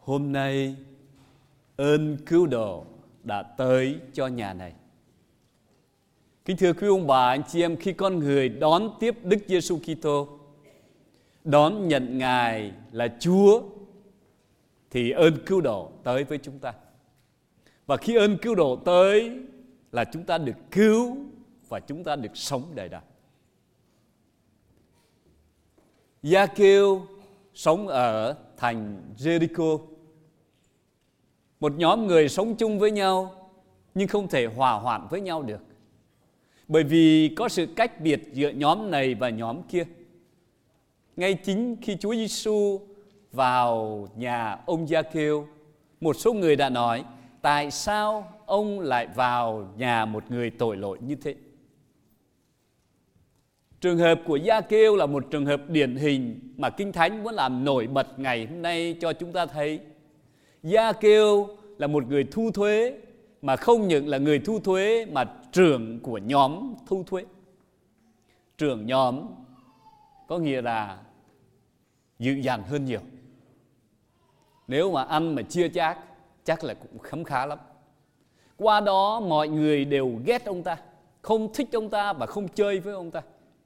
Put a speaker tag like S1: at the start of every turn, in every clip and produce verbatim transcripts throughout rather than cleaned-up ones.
S1: Hôm nay ơn cứu độ đã tới cho nhà này. Kính thưa quý ông bà, anh chị em, khi con người đón tiếp Đức Giêsu Kitô, đón nhận Ngài là Chúa, thì ơn cứu độ tới với chúng ta. Và khi ơn cứu độ tới là chúng ta được cứu và chúng ta được sống đời đời. Gia-kêu sống ở thành Jericho. Một nhóm người sống chung với nhau nhưng không thể hòa hoạn với nhau được, bởi vì có sự cách biệt giữa nhóm này và nhóm kia. Ngay chính khi Chúa Giêsu vào nhà ông Gia-kêu, một số người đã nói: tại sao ông lại vào nhà một người tội lỗi như thế? Trường hợp của Gia-kêu là một trường hợp điển hình mà Kinh Thánh muốn làm nổi bật ngày hôm nay cho chúng ta thấy. Gia-kêu là một người thu thuế, mà không những là người thu thuế mà trưởng của nhóm thu thuế. Trưởng nhóm có nghĩa là dữ dằn hơn nhiều. Nếu mà ăn mà chia chác, chắc là cũng khấm khá lắm. Qua đó mọi người đều ghét ông ta, không thích ông ta và không chơi với ông ta.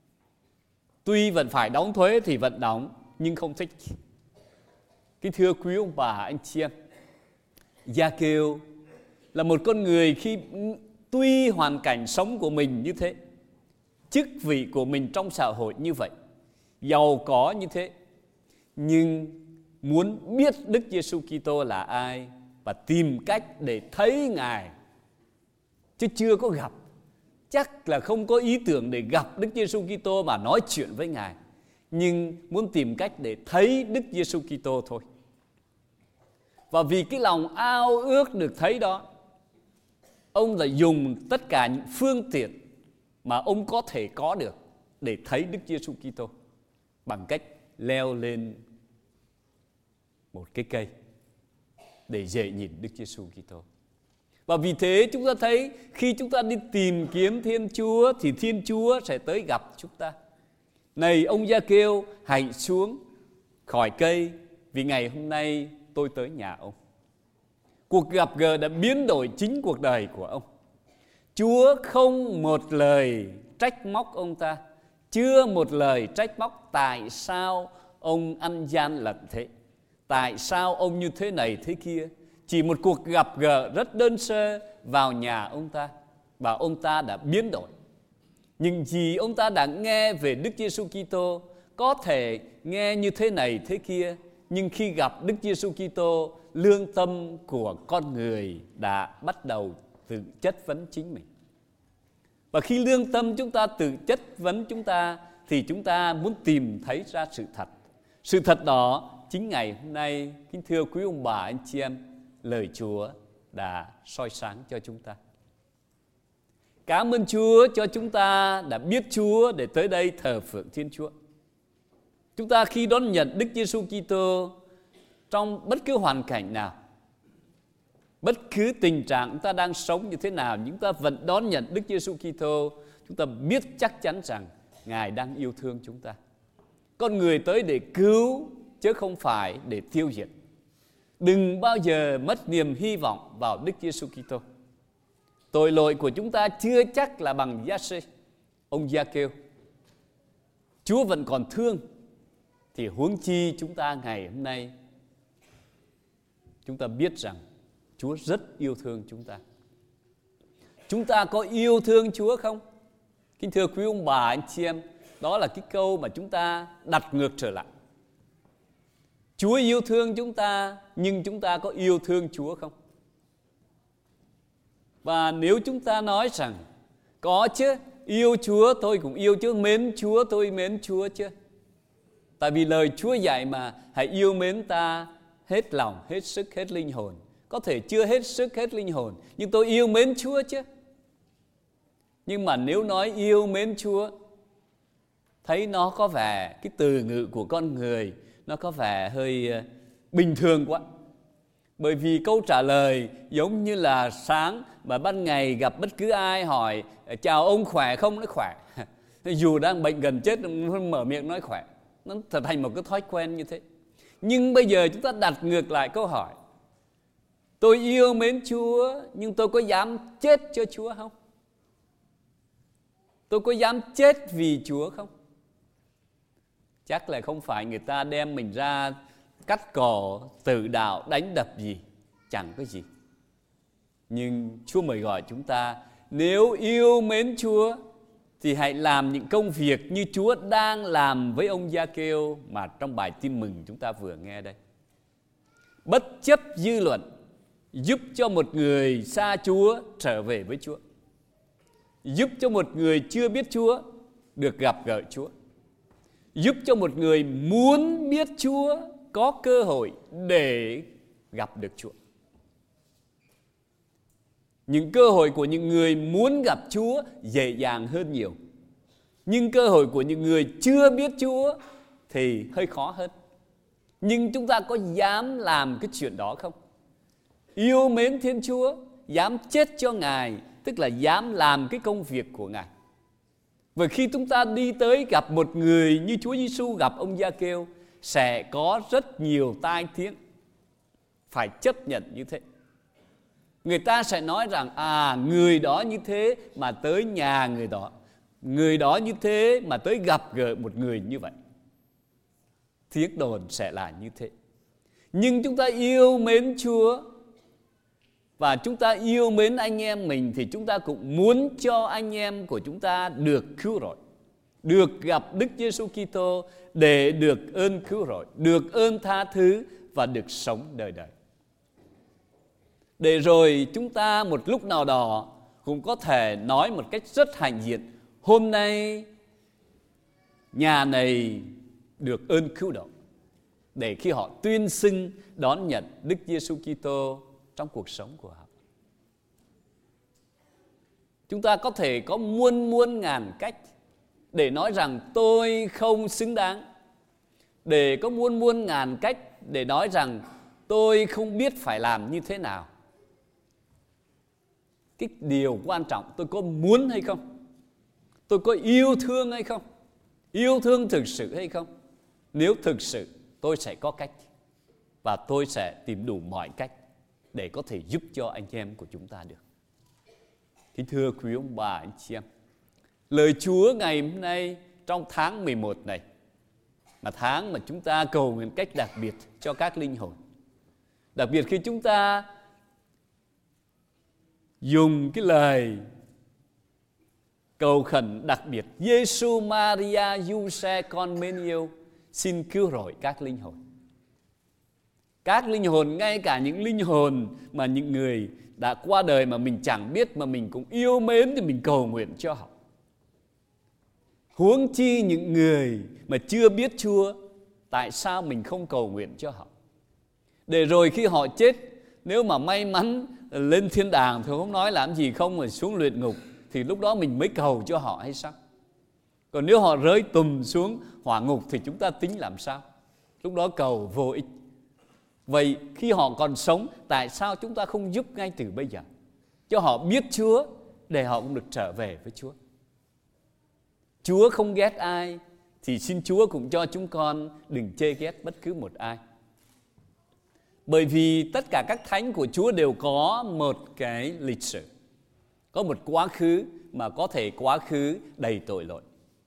S1: Tuy vẫn phải đóng thuế thì vẫn đóng, nhưng không thích. Kính thưa quý ông bà, anh chị em, Gia-kêu là một con người khi tuy hoàn cảnh sống của mình như thế, chức vị của mình trong xã hội như vậy, giàu có như thế, nhưng muốn biết Đức Giêsu Kitô là ai và tìm cách để thấy Ngài, chứ chưa có gặp. Chắc là không có ý tưởng để gặp Đức Giêsu Kitô mà nói chuyện với Ngài, nhưng muốn tìm cách để thấy Đức Giêsu Kitô thôi. Và vì cái lòng ao ước được thấy đó, ông đã dùng tất cả những phương tiện mà ông có thể có được để thấy Đức Giêsu Kitô, bằng cách leo lên một cái cây để dễ nhìn Đức Giêsu Kitô. Và vì thế chúng ta thấy khi chúng ta đi tìm kiếm Thiên Chúa thì Thiên Chúa sẽ tới gặp chúng ta. Này ông Gia-kêu, hãy xuống khỏi cây, vì ngày hôm nay tôi tới nhà ông. Cuộc gặp gỡ đã biến đổi chính cuộc đời của ông. Chúa không một lời trách móc ông ta, chưa một lời trách móc tại sao ông ăn gian lận thế, tại sao ông như thế này thế kia. Chỉ một cuộc gặp gỡ rất đơn sơ vào nhà ông ta, và ông ta đã biến đổi. Nhưng vì ông ta đã nghe về Đức Giêsu Kitô, có thể nghe như thế này thế kia, nhưng khi gặp Đức Giêsu Kitô, lương tâm của con người đã bắt đầu tự chất vấn chính mình. Và khi lương tâm chúng ta tự chất vấn chúng ta, thì chúng ta muốn tìm thấy ra sự thật. Sự thật đó chính ngày hôm nay, kính thưa quý ông bà, anh chị em, lời Chúa đã soi sáng cho chúng ta. Cảm ơn Chúa cho chúng ta đã biết Chúa để tới đây thờ phượng Thiên Chúa. Chúng ta khi đón nhận Đức Giêsu Kitô trong bất cứ hoàn cảnh nào, bất cứ tình trạng chúng ta đang sống như thế nào, chúng ta vẫn đón nhận Đức Giêsu Kitô, chúng ta biết chắc chắn rằng Ngài đang yêu thương chúng ta. Con người tới để cứu chứ không phải để tiêu diệt. Đừng bao giờ mất niềm hy vọng vào Đức Giêsu Kitô. Tội lỗi của chúng ta chưa chắc là bằng Gia-sê, ông Gia-kêu. Chúa vẫn còn thương, thì huống chi chúng ta ngày hôm nay. Chúng ta biết rằng Chúa rất yêu thương chúng ta. Chúng ta có yêu thương Chúa không? Kính thưa quý ông bà, anh chị em, đó là cái câu mà chúng ta đặt ngược trở lại. Chúa yêu thương chúng ta, nhưng chúng ta có yêu thương Chúa không? Và nếu chúng ta nói rằng có chứ, yêu Chúa tôi cũng yêu chứ, mến Chúa tôi mến Chúa chứ. Tại vì lời Chúa dạy mà, hãy yêu mến ta hết lòng, hết sức, hết linh hồn. Có thể chưa hết sức, hết linh hồn, nhưng tôi yêu mến Chúa chứ. Nhưng mà nếu nói yêu mến Chúa, thấy nó có vẻ, cái từ ngữ của con người nó có vẻ hơi bình thường quá. Bởi vì câu trả lời giống như là sáng và ban ngày gặp bất cứ ai hỏi chào ông khỏe không, nói khỏe. Dù đang bệnh gần chết, mở miệng nói khỏe. Nó trở thành một cái thói quen như thế. Nhưng bây giờ chúng ta đặt ngược lại câu hỏi: tôi yêu mến Chúa, nhưng tôi có dám chết cho Chúa không? Tôi có dám chết vì Chúa không? Chắc là không phải người ta đem mình ra cắt cỏ, tự đạo, đánh đập gì, chẳng có gì. Nhưng Chúa mời gọi chúng ta, nếu yêu mến Chúa thì hãy làm những công việc như Chúa đang làm với ông Gia-kêu mà trong bài tin mừng chúng ta vừa nghe đây. Bất chấp dư luận, giúp cho một người xa Chúa trở về với Chúa, giúp cho một người chưa biết Chúa được gặp gỡ Chúa, giúp cho một người muốn biết Chúa có cơ hội để gặp được Chúa. Những cơ hội của những người muốn gặp Chúa dễ dàng hơn nhiều, nhưng cơ hội của những người chưa biết Chúa thì hơi khó hơn. Nhưng chúng ta có dám làm cái chuyện đó không? Yêu mến Thiên Chúa, dám chết cho Ngài, tức là dám làm cái công việc của Ngài. Và khi chúng ta đi tới gặp một người như Chúa Giêsu gặp ông Gia-kêu, sẽ có rất nhiều tai tiếng, phải chấp nhận như thế. Người ta sẽ nói rằng à, người đó như thế mà tới nhà người đó, người đó như thế mà tới gặp gỡ một người như vậy. Tiếng đồn sẽ là như thế. Nhưng chúng ta yêu mến Chúa và chúng ta yêu mến anh em mình, thì chúng ta cũng muốn cho anh em của chúng ta được cứu rỗi, được gặp Đức Giêsu Kitô để được ơn cứu rỗi, được ơn tha thứ và được sống đời đời. Để rồi chúng ta một lúc nào đó cũng có thể nói một cách rất hãnh diện: hôm nay nhà này được ơn cứu độ, để khi họ tuyên xưng đón nhận Đức Giêsu Kitô trong cuộc sống của họ. Chúng ta có thể có muôn muôn ngàn cách để nói rằng tôi không xứng đáng, để có muôn muôn ngàn cách để nói rằng tôi không biết phải làm như thế nào. Cái điều quan trọng, tôi có muốn hay không? Tôi có yêu thương hay không? Yêu thương thực sự hay không? Nếu thực sự, tôi sẽ có cách, và tôi sẽ tìm đủ mọi cách để có thể giúp cho anh em của chúng ta được. Kính thưa quý ông bà, anh chị em, lời Chúa ngày hôm nay trong tháng mười một này, là tháng mà chúng ta cầu nguyện cách đặc biệt cho các linh hồn. Đặc biệt khi chúng ta dùng cái lời cầu khẩn đặc biệt: Giêsu, Maria, Giuse con mến yêu, xin cứu rỗi các linh hồn. Các linh hồn, ngay cả những linh hồn mà những người đã qua đời mà mình chẳng biết, mà mình cũng yêu mến, thì mình cầu nguyện cho họ. Huống chi những người mà chưa biết Chúa, tại sao mình không cầu nguyện cho họ? Để rồi khi họ chết, nếu mà may mắn lên thiên đàng thì không nói làm gì không, mà xuống luyện ngục, thì lúc đó mình mới cầu cho họ hay sao? Còn nếu họ rơi tùm xuống hỏa ngục thì chúng ta tính làm sao? Lúc đó cầu vô ích. Vậy khi họ còn sống, tại sao chúng ta không giúp ngay từ bây giờ cho họ biết Chúa, để họ cũng được trở về với Chúa? Chúa không ghét ai, thì xin Chúa cũng cho chúng con đừng chê ghét bất cứ một ai. Bởi vì tất cả các thánh của Chúa đều có một cái lịch sử, có một quá khứ mà có thể quá khứ đầy tội lỗi.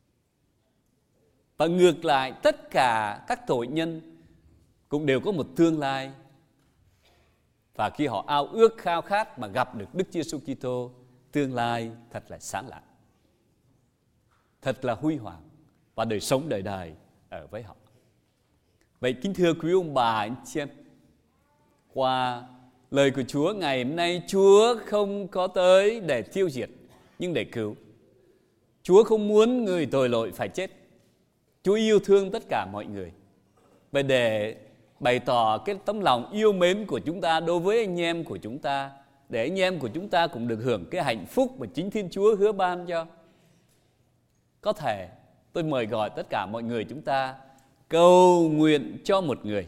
S1: Và ngược lại, tất cả các tội nhân cũng đều có một tương lai. Và khi họ ao ước khao khát mà gặp được Đức Giêsu Kitô, tương lai thật là sáng lạng, thật là huy hoàng, và đời sống đời đời ở với họ. Vậy kính thưa quý ông bà, anh chị em, qua lời của Chúa ngày hôm nay, Chúa không có tới để tiêu diệt, nhưng để cứu. Chúa không muốn người tội lỗi phải chết. Chúa yêu thương tất cả mọi người. Và để bày tỏ cái tấm lòng yêu mến của chúng ta đối với anh em của chúng ta, để anh em của chúng ta cũng được hưởng cái hạnh phúc mà chính Thiên Chúa hứa ban cho, có thể tôi mời gọi tất cả mọi người chúng ta cầu nguyện cho một người,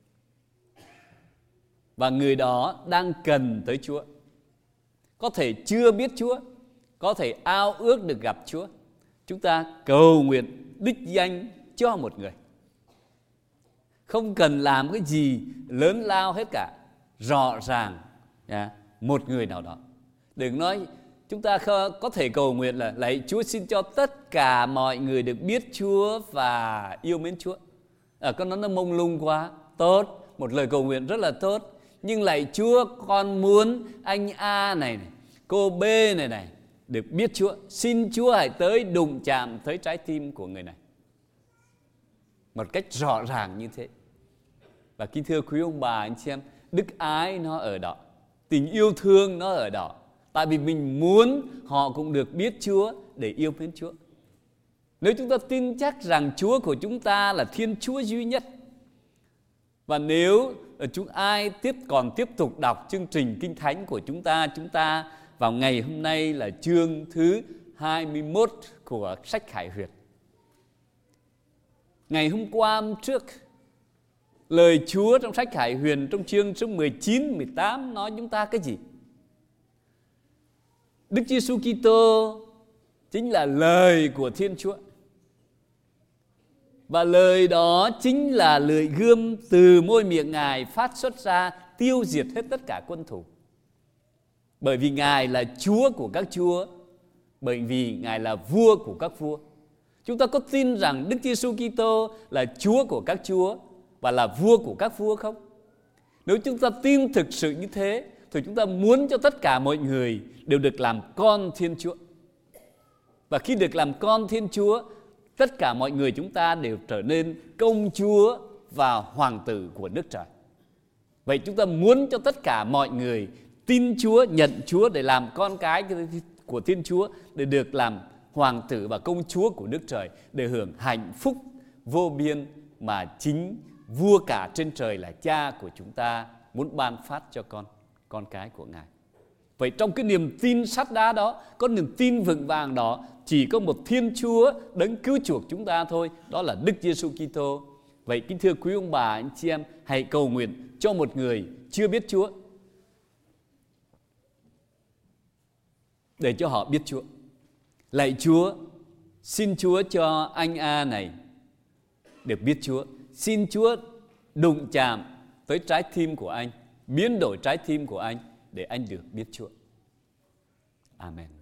S1: và người đó đang cần tới Chúa, có thể chưa biết Chúa, có thể ao ước được gặp Chúa. Chúng ta cầu nguyện đích danh cho một người. không cần làm cái gì lớn lao hết cả. Rõ ràng yeah, một người nào đó. Đừng nói chúng ta có thể cầu nguyện là lạy Chúa xin cho tất cả mọi người được biết Chúa và yêu mến Chúa. À, con nói nó mông lung quá. Tốt, một lời cầu nguyện rất là tốt. Nhưng lạy Chúa, con muốn anh A này, này cô B này này được biết Chúa. Xin Chúa hãy tới đụng chạm tới trái tim của người này một cách rõ ràng như thế. Và kính thưa quý ông bà anh chị em, đức ái nó ở đó, tình yêu thương nó ở đó. Tại vì mình muốn họ cũng được biết Chúa để yêu mến Chúa. Nếu chúng ta tin chắc rằng Chúa của chúng ta là Thiên Chúa duy nhất, và nếu chúng ai tiếp còn tiếp tục đọc chương trình Kinh Thánh của chúng ta, chúng ta vào ngày hôm nay là chương thứ hai mươi mốt của sách Khải Huyền. Ngày hôm qua hôm trước, lời Chúa trong sách Khải Huyền trong chương số mười chín, mười tám nói chúng ta cái gì? Đức Giêsu Kitô chính là lời của Thiên Chúa. Và lời đó chính là lưỡi gươm từ môi miệng Ngài phát xuất ra, tiêu diệt hết tất cả quân thù. Bởi vì Ngài là Chúa của các chúa, bởi vì Ngài là vua của các vua. Chúng ta có tin rằng Đức Giêsu Kitô là Chúa của các chúa và là vua của các vua không? Nếu chúng ta tin thực sự như thế, thì chúng ta muốn cho tất cả mọi người đều được làm con Thiên Chúa. Và khi được làm con Thiên Chúa, tất cả mọi người chúng ta đều trở nên công chúa và hoàng tử của nước trời. Vậy chúng ta muốn cho tất cả mọi người tin Chúa, nhận Chúa để làm con cái của Thiên Chúa, để được làm hoàng tử và công chúa của nước trời, để hưởng hạnh phúc vô biên mà chính vua cả trên trời là Cha của chúng ta muốn ban phát cho con, con cái của Ngài. Vậy trong cái niềm tin sắt đá đó, có niềm tin vững vàng đó, chỉ có một Thiên Chúa đấng cứu chuộc chúng ta thôi, đó là Đức Giêsu Kitô. Vậy kính thưa quý ông bà anh chị em, hãy cầu nguyện cho một người chưa biết Chúa, để cho họ biết Chúa. Lạy Chúa, xin Chúa cho anh A này được biết Chúa. Xin Chúa đụng chạm tới trái tim của anh, biến đổi trái tim của anh để anh được biết Chúa. Amen.